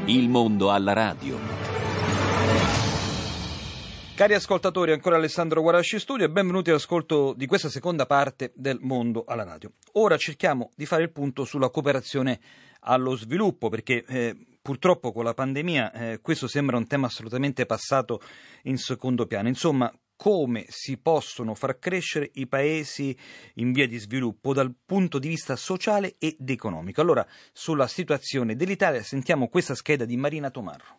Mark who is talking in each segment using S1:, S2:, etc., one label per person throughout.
S1: Il mondo alla radio.
S2: Cari ascoltatori, ancora Alessandro Guarasci in studio e benvenuti all'ascolto di questa seconda parte del Mondo alla radio. Ora cerchiamo di fare il punto sulla cooperazione allo sviluppo, perché purtroppo con la pandemia questo sembra un tema assolutamente passato in secondo piano. Insomma, come si possono far crescere i paesi in via di sviluppo dal punto di vista sociale ed economico. Allora, sulla situazione dell'Italia sentiamo questa scheda di Marina Tomarro.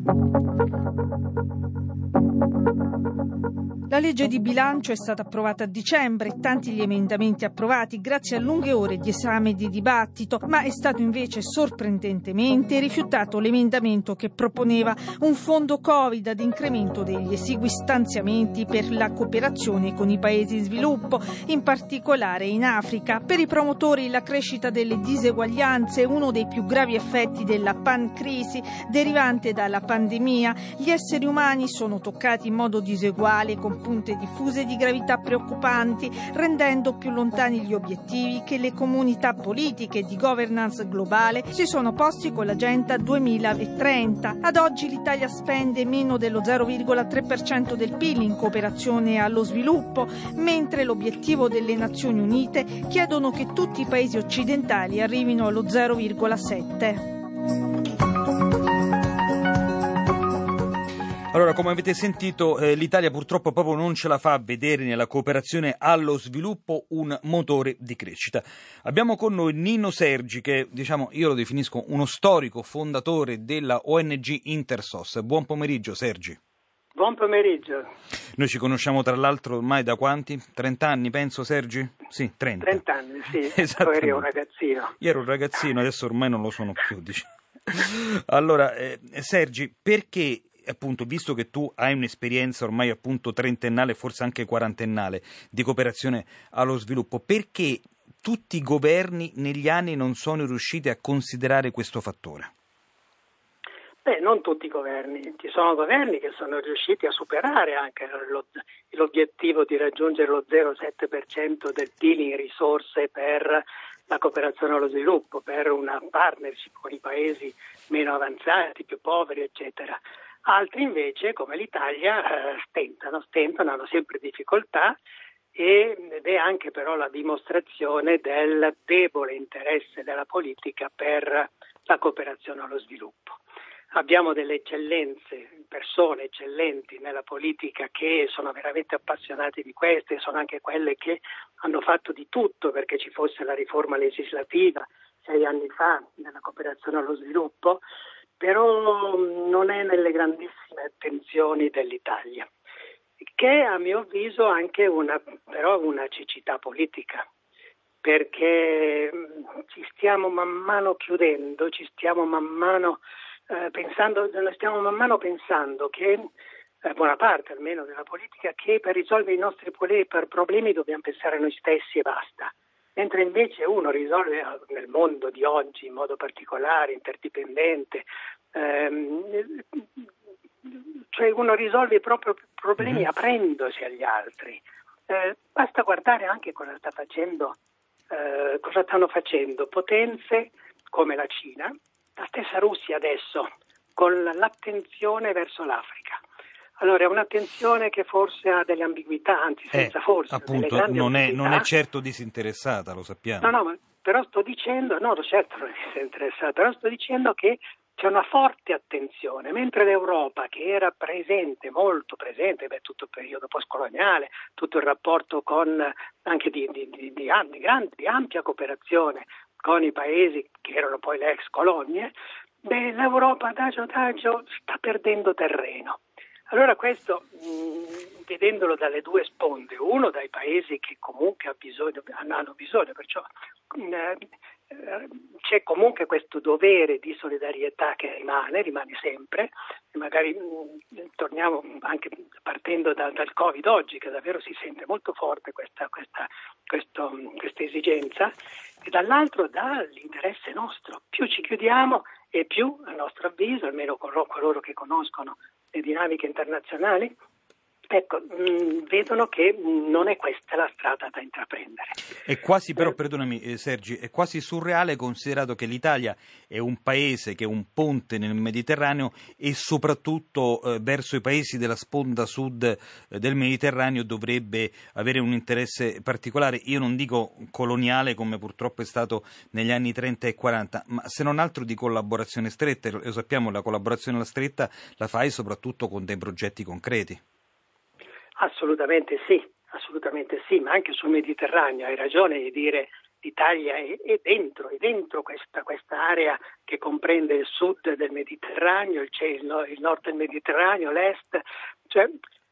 S3: La legge di bilancio è stata approvata a dicembre, tanti gli emendamenti approvati grazie a lunghe ore di esame e di dibattito, ma è stato invece sorprendentemente rifiutato l'emendamento che proponeva un fondo Covid ad incremento degli esigui stanziamenti per la cooperazione con i paesi in sviluppo, in particolare in Africa. Per i promotori la crescita delle diseguaglianze è uno dei più gravi effetti della pancrisi derivante dalla pandemia. Gli esseri umani sono toccati in modo diseguale, con punte diffuse di gravità preoccupanti, rendendo più lontani gli obiettivi che le comunità politiche di governance globale si sono posti con l'Agenda 2030. Ad oggi l'Italia spende meno dello 0,3% del PIL in cooperazione allo sviluppo, mentre l'obiettivo delle Nazioni Unite chiedono che tutti i paesi occidentali arrivino allo 0,7%.
S2: Allora, come avete sentito, l'Italia purtroppo proprio non ce la fa a vedere nella cooperazione allo sviluppo un motore di crescita. Abbiamo con noi Nino Sergi, che io lo definisco uno storico fondatore della ONG Intersos. Buon pomeriggio, Sergi.
S4: Buon pomeriggio.
S2: Noi ci conosciamo tra l'altro ormai da quanti? 30 anni, penso, Sergi? Sì, 30.
S4: 30 anni, sì.
S2: Esattamente.
S4: Poi eri un ragazzino.
S2: Io ero un ragazzino, adesso ormai non lo sono più, diciamo. Allora, Sergi, perché... appunto, visto che tu hai un'esperienza ormai appunto trentennale, forse anche quarantennale, di cooperazione allo sviluppo, perché tutti i governi negli anni non sono riusciti a considerare questo fattore?
S4: Non tutti i governi, ci sono governi che sono riusciti a superare anche l'obiettivo di raggiungere lo 0,7% del PIL in risorse per la cooperazione allo sviluppo, per una partnership con i paesi meno avanzati, più poveri, eccetera. Altri invece, come l'Italia, stentano, hanno sempre difficoltà ed è anche però la dimostrazione del debole interesse della politica per la cooperazione allo sviluppo. Abbiamo delle eccellenze, persone eccellenti nella politica che sono veramente appassionate di queste, sono anche quelle che hanno fatto di tutto perché ci fosse la riforma legislativa 6 anni fa nella cooperazione allo sviluppo, però non è nelle grandissime attenzioni dell'Italia, che a mio avviso anche una cecità politica, perché ci stiamo man mano chiudendo, stiamo man mano pensando che buona parte almeno della politica, che per risolvere i nostri problemi dobbiamo pensare a noi stessi e basta. Mentre invece uno risolve nel mondo di oggi in modo particolare, interdipendente, cioè uno risolve i propri problemi aprendosi agli altri. Basta guardare anche cosa stanno facendo potenze come la Cina, la stessa Russia adesso, con l'attenzione verso l'Africa. Allora è un'attenzione che forse ha delle ambiguità, anzi senza forse.
S2: Appunto, non è certo disinteressata, lo sappiamo.
S4: No, però sto dicendo, certo non è disinteressata, però sto dicendo che c'è una forte attenzione, mentre l'Europa, che era presente, molto presente, tutto il periodo postcoloniale, tutto il rapporto con anche di ampia cooperazione con i paesi che erano poi le ex colonie, l'Europa adagio sta perdendo terreno. Allora questo, vedendolo dalle due sponde, uno dai paesi che comunque hanno bisogno, perciò c'è comunque questo dovere di solidarietà che rimane sempre, e magari torniamo anche partendo dal Covid oggi, che davvero si sente molto forte questa esigenza, e dall'altro dall'interesse nostro. Più ci chiudiamo e più, a nostro avviso, almeno coloro che conoscono le dinamiche internazionali, ecco, vedono che non è questa la strada da intraprendere.
S2: È quasi, però, perdonami Sergi, è quasi surreale considerato che l'Italia è un paese che è un ponte nel Mediterraneo e soprattutto verso i paesi della sponda sud del Mediterraneo dovrebbe avere un interesse particolare, io non dico coloniale come purtroppo è stato negli anni 30 e 40, ma se non altro di collaborazione stretta. Lo sappiamo, la collaborazione stretta la fai soprattutto con dei progetti concreti.
S4: Assolutamente sì, ma anche sul Mediterraneo hai ragione di dire l'Italia è dentro questa area che comprende il sud del Mediterraneo, il nord del Mediterraneo, l'est, cioè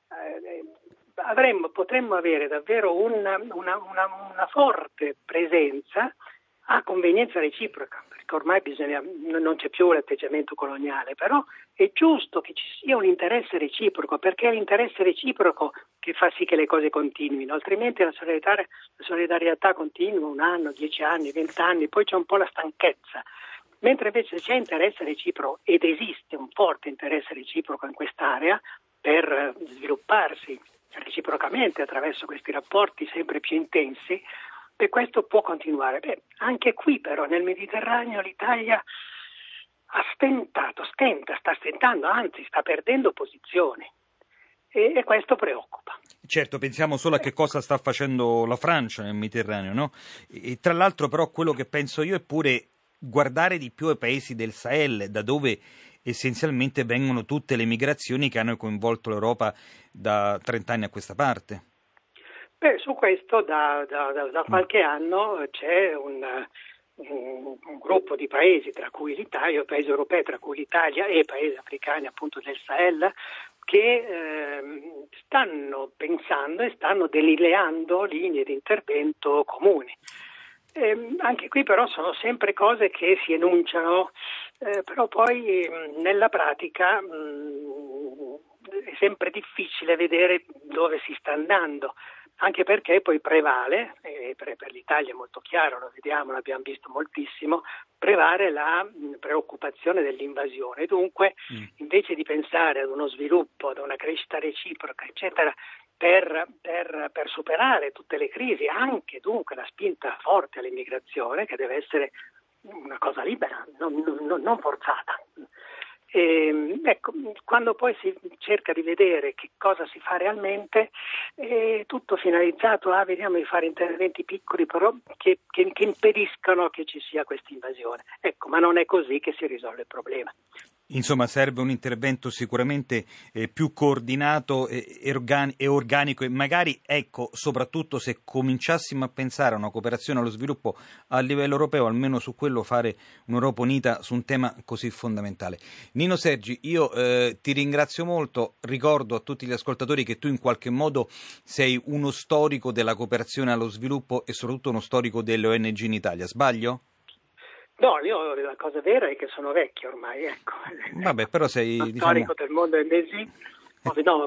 S4: potremmo avere davvero una forte presenza a convenienza reciproca, perché ormai non c'è più l'atteggiamento coloniale, però è giusto che ci sia un interesse reciproco, perché è l'interesse reciproco che fa sì che le cose continuino, altrimenti la solidarietà continua 1 anno, 10 anni, 20 anni, poi c'è un po' la stanchezza. Mentre invece c'è interesse reciproco, ed esiste un forte interesse reciproco in quest'area per svilupparsi reciprocamente attraverso questi rapporti sempre più intensi, e questo può continuare. Anche qui però nel Mediterraneo l'Italia sta stentando, anzi sta perdendo posizioni e questo preoccupa.
S2: Certo, pensiamo solo a che cosa sta facendo la Francia nel Mediterraneo, no? E tra l'altro però quello che penso io è pure guardare di più ai paesi del Sahel, da dove essenzialmente vengono tutte le migrazioni che hanno coinvolto l'Europa da 30 anni a questa parte.
S4: Su questo da qualche anno c'è un gruppo di paesi, tra cui l'Italia, paesi europei, tra cui l'Italia e paesi africani appunto del Sahel, che stanno pensando e stanno delineando linee di intervento comuni. Anche qui però sono sempre cose che si enunciano, però poi nella pratica è sempre difficile vedere dove si sta andando. Anche perché poi prevale, per l'Italia è molto chiaro, lo vediamo, l'abbiamo visto moltissimo, prevale la preoccupazione dell'invasione. Dunque, invece di pensare ad uno sviluppo, ad una crescita reciproca, eccetera, per superare tutte le crisi, anche dunque la spinta forte all'immigrazione, che deve essere una cosa libera, non forzata. Ecco, quando poi si cerca di vedere che cosa si fa realmente, è tutto finalizzato a vediamo di fare interventi piccoli però che impediscano che ci sia questa invasione. Ecco, ma non è così che si risolve il problema.
S2: Insomma, serve un intervento sicuramente più coordinato e organico e magari, ecco, soprattutto se cominciassimo a pensare a una cooperazione allo sviluppo a livello europeo, almeno su quello fare un'Europa unita su un tema così fondamentale. Nino Sergi, io ti ringrazio molto, ricordo a tutti gli ascoltatori che tu in qualche modo sei uno storico della cooperazione allo sviluppo e soprattutto uno storico delle ONG in Italia, sbaglio?
S4: No, io la cosa vera è che sono vecchio ormai, ecco.
S2: Vabbè, però sei
S4: storico del mondo MSI. Ho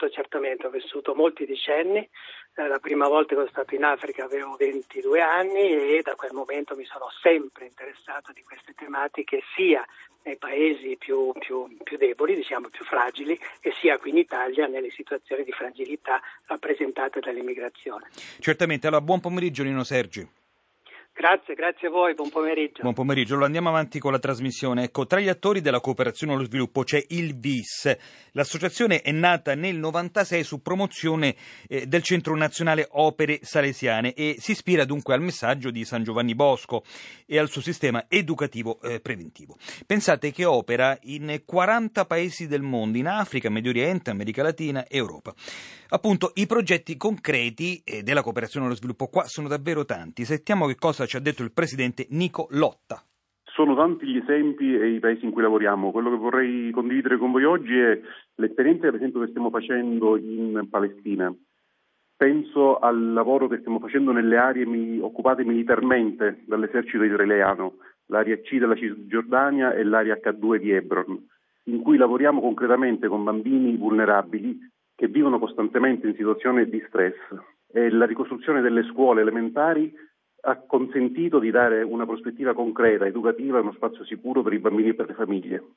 S4: vissuto molti decenni. La prima volta che sono stato in Africa avevo 22 anni e da quel momento mi sono sempre interessato di queste tematiche sia nei paesi più deboli, diciamo più fragili, e sia qui in Italia nelle situazioni di fragilità rappresentate dall'immigrazione.
S2: Certamente, allora buon pomeriggio Nino Sergi.
S4: Grazie a voi, buon pomeriggio.
S2: Buon pomeriggio, allora andiamo avanti con la trasmissione. Ecco, tra gli attori della cooperazione allo sviluppo c'è il VIS. L'associazione è nata nel 96 su promozione del Centro Nazionale Opere Salesiane e si ispira dunque al messaggio di San Giovanni Bosco e al suo sistema educativo preventivo. Pensate che opera in 40 paesi del mondo, in Africa, Medio Oriente, America Latina e Europa. Appunto, i progetti concreti della cooperazione allo sviluppo qua sono davvero tanti. Sentiamo che cosa ci ha detto il presidente Nico Lotta.
S1: Sono tanti gli esempi e i paesi in cui lavoriamo. Quello che vorrei condividere con voi oggi è l'esperienza, per esempio, che stiamo facendo in Palestina. Penso al lavoro che stiamo facendo nelle aree occupate militarmente dall'esercito israeliano, l'area C della Cisgiordania e l'area H2 di Hebron, in cui lavoriamo concretamente con bambini vulnerabili che vivono costantemente in situazioni di stress. E la ricostruzione delle scuole elementari ha consentito di dare una prospettiva concreta, educativa e uno spazio sicuro per i bambini e per le famiglie.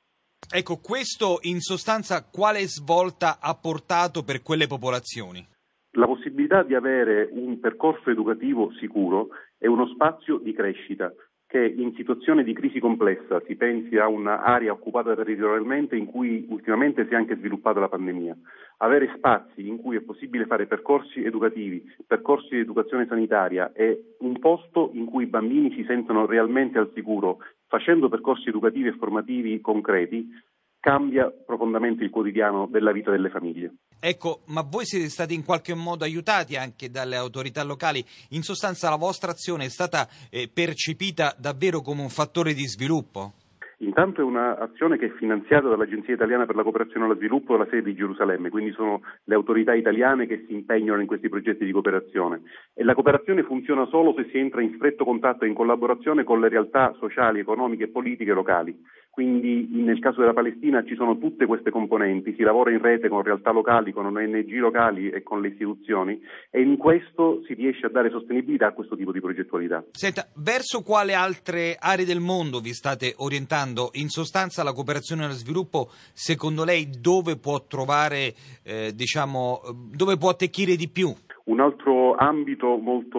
S2: Ecco, questo in sostanza quale svolta ha portato per quelle popolazioni?
S1: La possibilità di avere un percorso educativo sicuro è uno spazio di crescita che in situazione di crisi complessa, si pensi a un'area occupata territorialmente in cui ultimamente si è anche sviluppata la pandemia, avere spazi in cui è possibile fare percorsi educativi, percorsi di educazione sanitaria e un posto in cui i bambini si sentono realmente al sicuro, facendo percorsi educativi e formativi concreti, cambia profondamente il quotidiano della vita delle famiglie.
S2: Ecco, ma voi siete stati in qualche modo aiutati anche dalle autorità locali? In sostanza la vostra azione è stata percepita davvero come un fattore di sviluppo?
S1: Intanto è un'azione che è finanziata dall'Agenzia Italiana per la Cooperazione e lo Sviluppo alla sede di Gerusalemme, quindi sono le autorità italiane che si impegnano in questi progetti di cooperazione. E la cooperazione funziona solo se si entra in stretto contatto e in collaborazione con le realtà sociali, economiche e politiche locali. Quindi nel caso della Palestina ci sono tutte queste componenti, si lavora in rete con realtà locali, con ONG locali e con le istituzioni e in questo si riesce a dare sostenibilità a questo tipo di progettualità.
S2: Senta, verso quale altre aree del mondo vi state orientando? In sostanza la cooperazione allo sviluppo, secondo lei, dove può trovare, dove può attecchire di più?
S1: Un altro ambito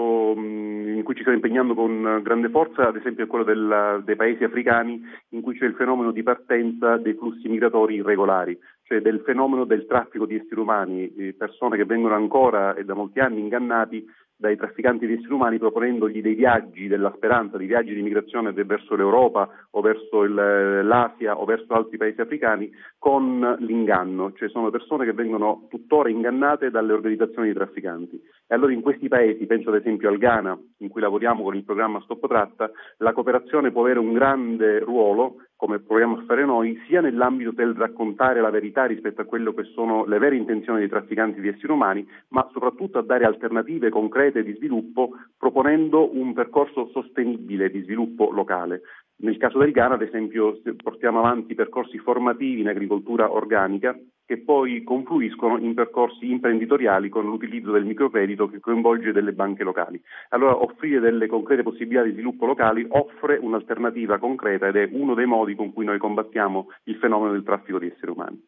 S1: in cui ci stiamo impegnando con grande forza, ad esempio, è quello dei paesi africani, in cui c'è il fenomeno di partenza dei flussi migratori irregolari, cioè del fenomeno del traffico di esseri umani, persone che vengono ancora e da molti anni ingannati dai trafficanti di esseri umani proponendogli dei viaggi della speranza, dei viaggi di migrazione verso l'Europa o verso l'Asia o verso altri paesi africani con l'inganno, cioè sono persone che vengono tuttora ingannate dalle organizzazioni di trafficanti. E allora in questi paesi, penso ad esempio al Ghana, in cui lavoriamo con il programma Stop Tratta, la cooperazione può avere un grande ruolo, come proviamo a fare noi, sia nell'ambito del raccontare la verità rispetto a quello che sono le vere intenzioni dei trafficanti di esseri umani, ma soprattutto a dare alternative concrete di sviluppo, proponendo un percorso sostenibile di sviluppo locale. Nel caso del Ghana, ad esempio, portiamo avanti percorsi formativi in agricoltura organica che poi confluiscono in percorsi imprenditoriali con l'utilizzo del microcredito che coinvolge delle banche locali. Allora offrire delle concrete possibilità di sviluppo locali offre un'alternativa concreta ed è uno dei modi con cui noi combattiamo il fenomeno del traffico di esseri umani.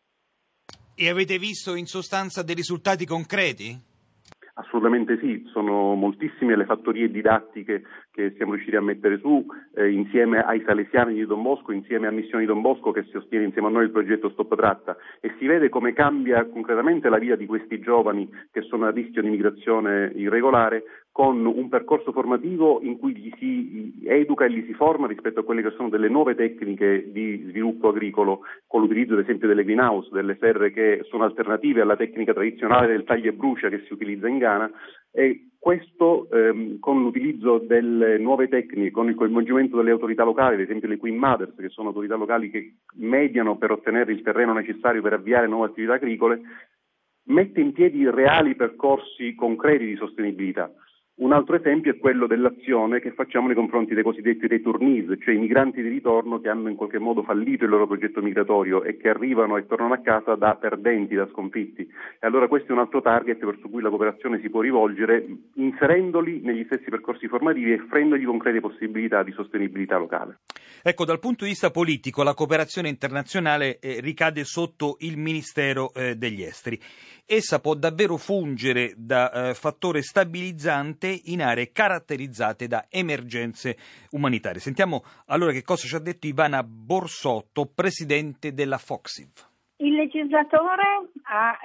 S2: E avete visto in sostanza dei risultati concreti?
S1: Assolutamente sì, sono moltissime le fattorie didattiche che siamo riusciti a mettere su insieme ai salesiani di Don Bosco, insieme a Missioni Don Bosco che sostiene insieme a noi il progetto Stop Tratta e si vede come cambia concretamente la vita di questi giovani che sono a rischio di migrazione irregolare con un percorso formativo in cui gli si educa e gli si forma rispetto a quelle che sono delle nuove tecniche di sviluppo agricolo con l'utilizzo ad esempio delle greenhouse, delle serre che sono alternative alla tecnica tradizionale del taglia e brucia che si utilizza in Ghana e questo con l'utilizzo delle nuove tecniche, con il coinvolgimento delle autorità locali, ad esempio le Queen Mothers, che sono autorità locali che mediano per ottenere il terreno necessario per avviare nuove attività agricole, mette in piedi reali percorsi concreti di sostenibilità. Un altro esempio è quello dell'azione che facciamo nei confronti dei cosiddetti returnees, cioè i migranti di ritorno che hanno in qualche modo fallito il loro progetto migratorio e che arrivano e tornano a casa da perdenti, da sconfitti. E allora questo è un altro target verso cui la cooperazione si può rivolgere, inserendoli negli stessi percorsi formativi e offrendogli concrete possibilità di sostenibilità locale.
S2: Ecco, dal punto di vista politico, la cooperazione internazionale ricade sotto il Ministero degli Esteri. Essa può davvero fungere da fattore stabilizzante in aree caratterizzate da emergenze umanitarie. Sentiamo allora che cosa ci ha detto Ivana Borsotto, presidente della FOXIV.
S5: Il legislatore ha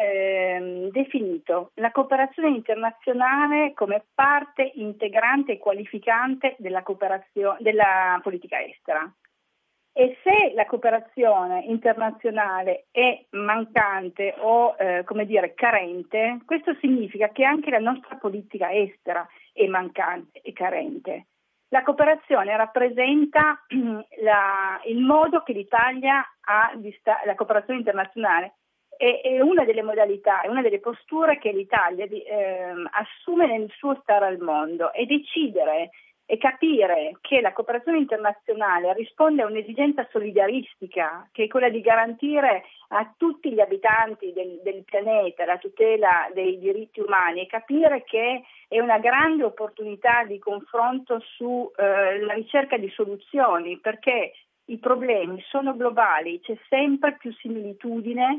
S5: definito la cooperazione internazionale come parte integrante e qualificante della politica estera. E se la cooperazione internazionale è mancante o carente, questo significa che anche la nostra politica estera è mancante e carente. La cooperazione rappresenta il modo che l'Italia ha di la cooperazione internazionale è una delle modalità, è una delle posture che l'Italia assume nel suo stare al mondo e decidere e capire che la cooperazione internazionale risponde a un'esigenza solidaristica che è quella di garantire a tutti gli abitanti del pianeta la tutela dei diritti umani e capire che è una grande opportunità di confronto sulla ricerca di soluzioni perché i problemi sono globali, c'è sempre più similitudine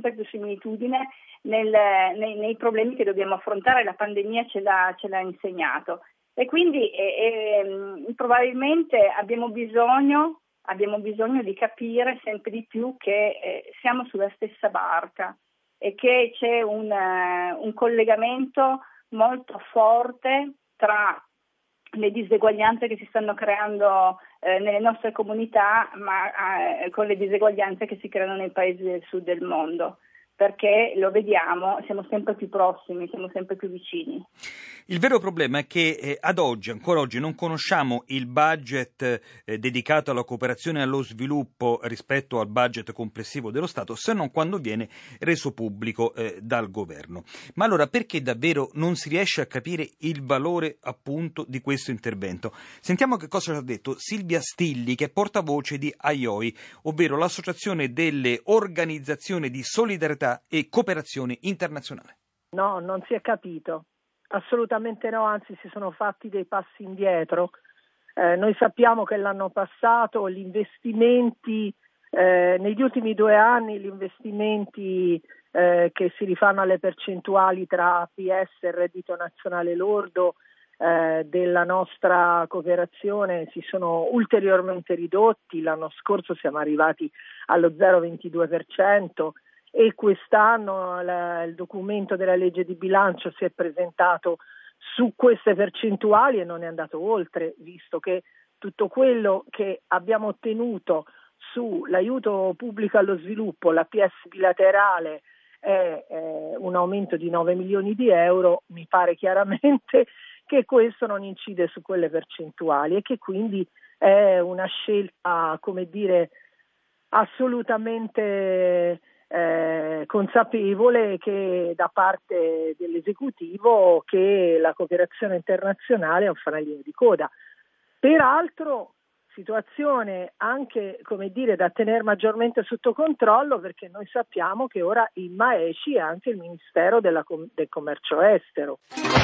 S5: nei problemi che dobbiamo affrontare, la pandemia ce l'ha insegnato. E quindi probabilmente abbiamo bisogno di capire sempre di più che siamo sulla stessa barca e che c'è un collegamento molto forte tra le diseguaglianze che si stanno creando nelle nostre comunità, ma con le diseguaglianze che si creano nei paesi del sud del mondo. Perché lo vediamo, siamo sempre più prossimi, siamo sempre più vicini.
S2: Il vero problema è che ancora oggi, non conosciamo il budget dedicato alla cooperazione e allo sviluppo rispetto al budget complessivo dello Stato, se non quando viene reso pubblico dal governo. Ma allora perché davvero non si riesce a capire il valore appunto di questo intervento? Sentiamo che cosa ci ha detto Silvia Stilli, che è portavoce di AIOI, ovvero l'Associazione delle Organizzazioni di Solidarietà e Cooperazione Internazionale.
S6: No, non si è capito. Assolutamente no, anzi si sono fatti dei passi indietro. Noi sappiamo che l'anno passato gli investimenti, negli ultimi 2 anni, gli investimenti che si rifanno alle percentuali tra APS e reddito nazionale lordo della nostra cooperazione si sono ulteriormente ridotti. L'anno scorso siamo arrivati allo 0,22%. E quest'anno il documento della legge di bilancio si è presentato su queste percentuali e non è andato oltre, visto che tutto quello che abbiamo ottenuto sull'aiuto pubblico allo sviluppo, l'APS bilaterale, è un aumento di 9 milioni di euro, mi pare chiaramente che questo non incide su quelle percentuali e che quindi è una scelta, come dire, assolutamente consapevole che da parte dell'esecutivo che la cooperazione internazionale è un fanalino di coda. Peraltro situazione anche, come dire, da tenere maggiormente sotto controllo, perché noi sappiamo che ora il MAECI è anche il Ministero del Commercio Estero.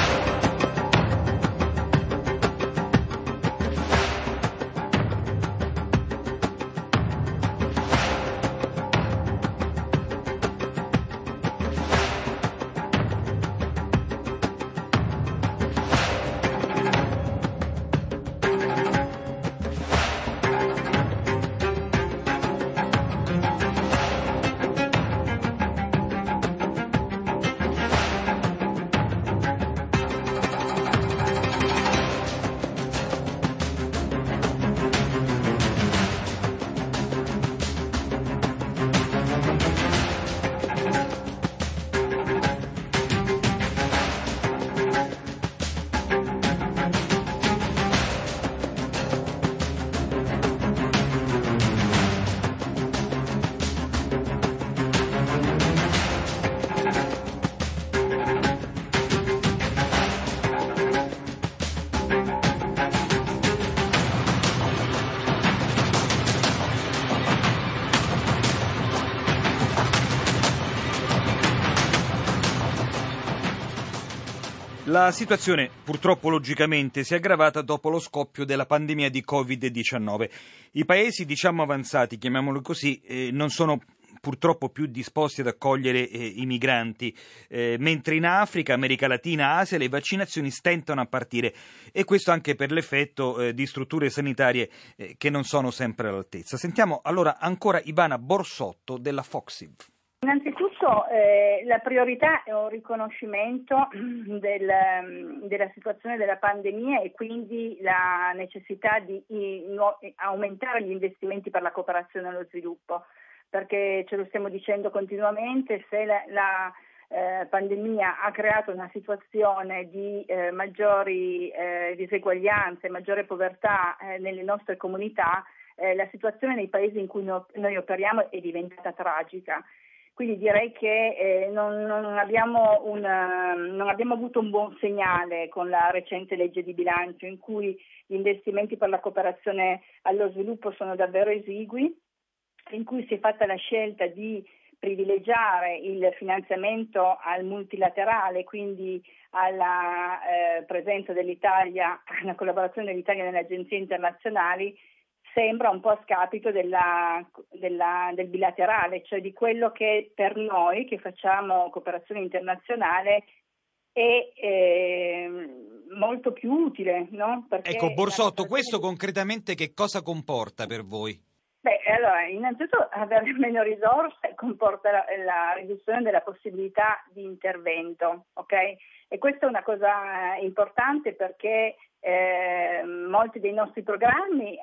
S2: La situazione purtroppo logicamente si è aggravata dopo lo scoppio della pandemia di Covid-19. I paesi, diciamo avanzati, chiamiamoli così, non sono purtroppo più disposti ad accogliere i migranti, mentre in Africa, America Latina, Asia le vaccinazioni stentano a partire e questo anche per l'effetto di strutture sanitarie che non sono sempre all'altezza. Sentiamo allora ancora Ivana Borsotto della Foxiv.
S5: Innanzitutto la priorità è un riconoscimento della situazione della pandemia e quindi la necessità di aumentare gli investimenti per la cooperazione e lo sviluppo, perché ce lo stiamo dicendo continuamente, se la pandemia ha creato una situazione di maggiori diseguaglianze, maggiore povertà nelle nostre comunità, la situazione nei paesi in cui noi operiamo è diventata tragica. Quindi direi che non abbiamo avuto un buon segnale con la recente legge di bilancio in cui gli investimenti per la cooperazione allo sviluppo sono davvero esigui, in cui si è fatta la scelta di privilegiare il finanziamento al multilaterale, quindi alla presenza dell'Italia, alla collaborazione dell'Italia nelle agenzie internazionali, sembra un po' a scapito del bilaterale, cioè di quello che per noi che facciamo cooperazione internazionale è molto più utile, no? Perché
S2: ecco, Borsotto, questo concretamente che cosa comporta per voi?
S5: Allora, innanzitutto avere meno risorse comporta la riduzione della possibilità di intervento, ok? E questa è una cosa importante perché molti dei nostri programmi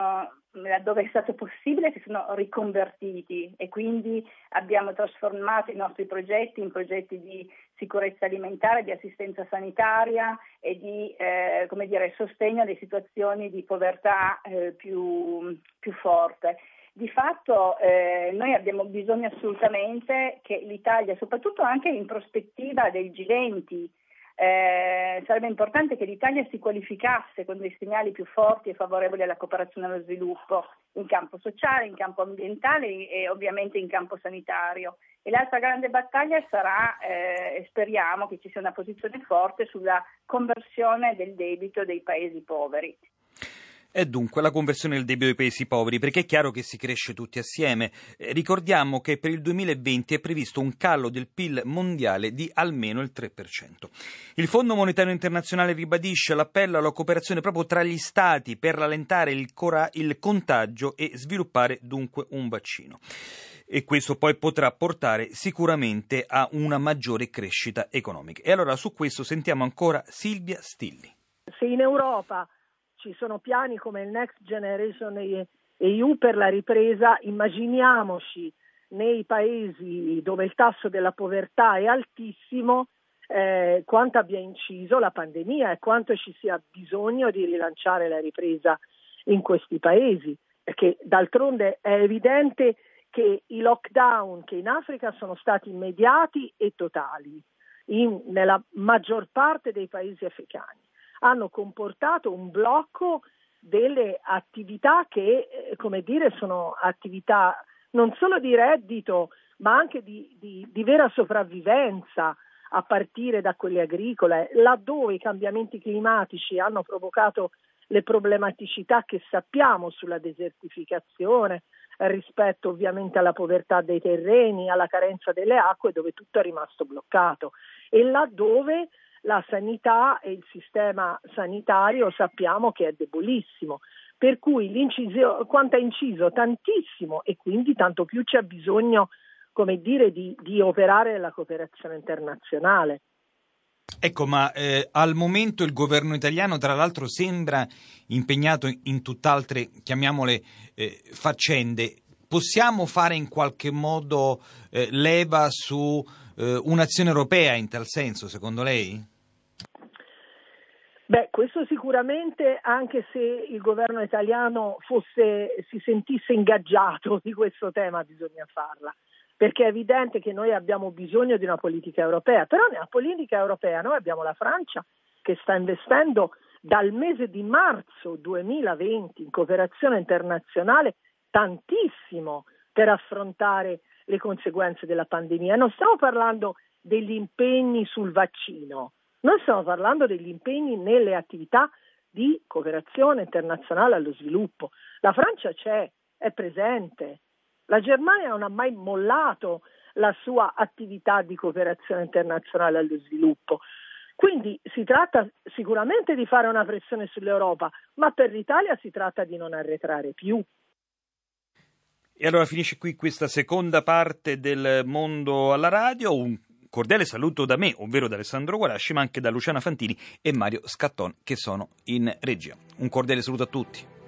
S5: dove è stato possibile, si sono riconvertiti e quindi abbiamo trasformato i nostri progetti in progetti di sicurezza alimentare, di assistenza sanitaria e di sostegno alle situazioni di povertà più forte. Di fatto noi abbiamo bisogno assolutamente che l'Italia, soprattutto anche in prospettiva del G20, sarebbe importante che l'Italia si qualificasse con dei segnali più forti e favorevoli alla cooperazione e allo sviluppo in campo sociale, in campo ambientale e ovviamente in campo sanitario. E l'altra grande battaglia sarà, speriamo che ci sia una posizione forte sulla conversione del debito dei paesi poveri.
S2: E dunque la conversione del debito dei paesi poveri, perché è chiaro che si cresce tutti assieme. Ricordiamo che per il 2020 è previsto un calo del PIL mondiale di almeno il 3%. Il Fondo Monetario Internazionale ribadisce l'appello alla cooperazione proprio tra gli Stati per rallentare il contagio e sviluppare dunque un vaccino. E questo poi potrà portare sicuramente a una maggiore crescita economica. E allora su questo sentiamo ancora Silvia Stilli.
S6: Se in Europa ci sono piani come il Next Generation EU per la ripresa, immaginiamoci nei paesi dove il tasso della povertà è altissimo quanto abbia inciso la pandemia e quanto ci sia bisogno di rilanciare la ripresa in questi paesi, perché d'altronde è evidente che i lockdown che in Africa sono stati immediati e totali nella maggior parte dei paesi africani hanno comportato un blocco delle attività che, sono attività non solo di reddito, ma anche di vera sopravvivenza, a partire da quelle agricole, laddove i cambiamenti climatici hanno provocato le problematicità che sappiamo sulla desertificazione, rispetto ovviamente alla povertà dei terreni, alla carenza delle acque, dove tutto è rimasto bloccato, e laddove la sanità e il sistema sanitario sappiamo che è debolissimo, per cui quanto ha inciso tantissimo e quindi tanto più c'è bisogno, di operare la cooperazione internazionale.
S2: Ecco, ma al momento il governo italiano, tra l'altro, sembra impegnato in tutt'altre, chiamiamole, faccende. Possiamo fare in qualche modo leva su un'azione europea in tal senso, secondo lei?
S6: Questo sicuramente, anche se il governo italiano si sentisse ingaggiato di questo tema, bisogna farla, perché è evidente che noi abbiamo bisogno di una politica europea, però nella politica europea noi abbiamo la Francia che sta investendo dal mese di marzo 2020 in cooperazione internazionale tantissimo per affrontare le conseguenze della pandemia. Non stiamo parlando degli impegni sul vaccino, noi stiamo parlando degli impegni nelle attività di cooperazione internazionale allo sviluppo. La Francia è presente. La Germania non ha mai mollato la sua attività di cooperazione internazionale allo sviluppo. Quindi si tratta sicuramente di fare una pressione sull'Europa, ma per l'Italia si tratta di non arretrare più.
S2: E allora finisce qui questa seconda parte del Mondo alla Radio. Un cordiale saluto da me, ovvero da Alessandro Guarasci, ma anche da Luciana Fantini e Mario Scatton che sono in regia. Un cordiale saluto a tutti.